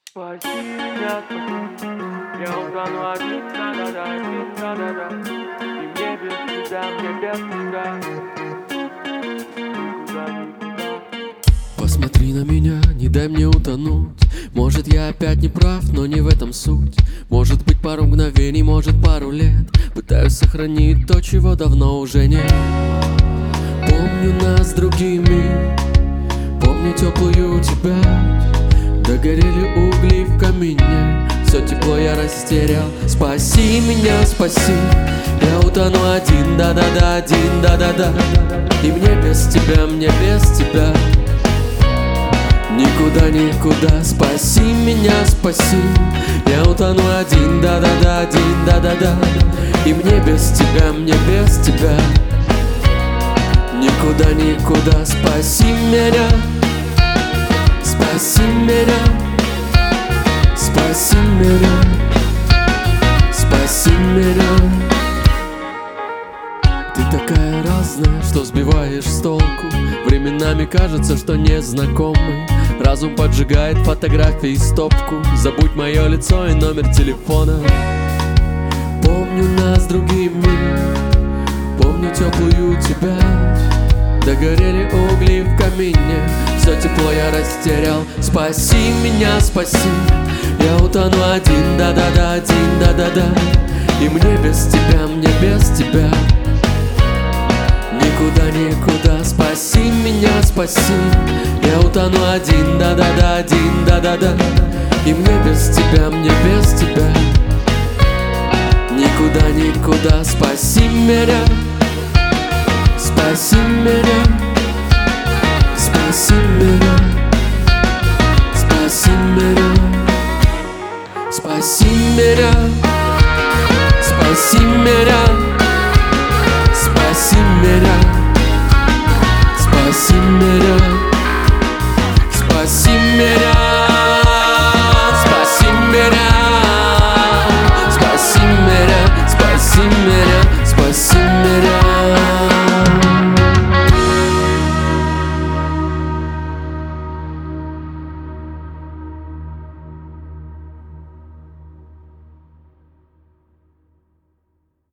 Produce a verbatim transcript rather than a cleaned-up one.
Спаси меня, спаси. Я утону один, да-да-да, один, да-да-да. И мне без тебя, мне без тебя. Никуда, никуда. Посмотри на меня, не дай мне утонуть. Может, я опять не прав, но не в этом суть. Может быть, пару мгновений, может, пару лет. Пытаюсь сохранить то, чего давно уже нет. Помню нас с другими, помню теплую тебя. Догорели угли в камине, все тепло я растерял. Спаси меня, спаси. Я утону один, да-да-да, один, да-да-да. И мне без тебя, мне без тебя. Никуда, никуда, спаси меня, спаси. Я утону один, да-да-да, один, да-да-да. И мне без тебя, мне без тебя. Никуда, никуда, спаси меня. Спаси меня. Спаси меня. Спаси меня. Ты такая разная, что сбиваешь с толку. Временами кажется, что незнакомый. Разум поджигает фотографии в стопку. Забудь мое лицо и номер телефона. Помню нас с другими, помню теплую тебя. Догорели угли в камине, все тепло я растерял. Спаси меня, спаси. Я утону один, да-да-да, один, да-да-да. И мне без тебя, мне без тебя. Никуда, никуда, спаси меня, спаси. Я утону один, да-да-да, один, да-да-да. И мне без тебя, мне без тебя. Никуда, никуда, спаси меня. Спаси меня. Спаси меня.